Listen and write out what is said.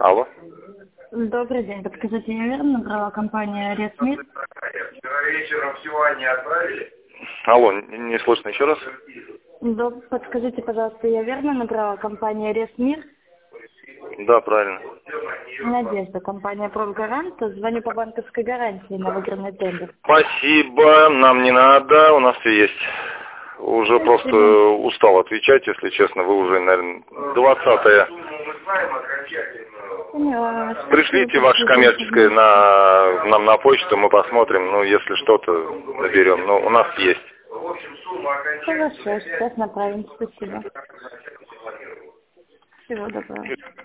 Алло. Добрый день. Подскажите, я верно набрала компания Ресмир? Вчера вечером всего не отправили? Алло, не слышно еще раз? Подскажите, пожалуйста, я верно набрала компания Ресмир? Да, правильно. Надежда, компания «Профгарант». Звоню по банковской гарантии на выигранный тендер. Спасибо, нам не надо, у нас все есть. Уже Спасибо. просто устал отвечать, если честно, вы уже, наверное, 20-е. Поняла. Пришлите ваше коммерческое нам на почту, мы посмотрим, ну, если что-то наберем, но у нас есть. Хорошо, сейчас направим. Спасибо. Всего доброго.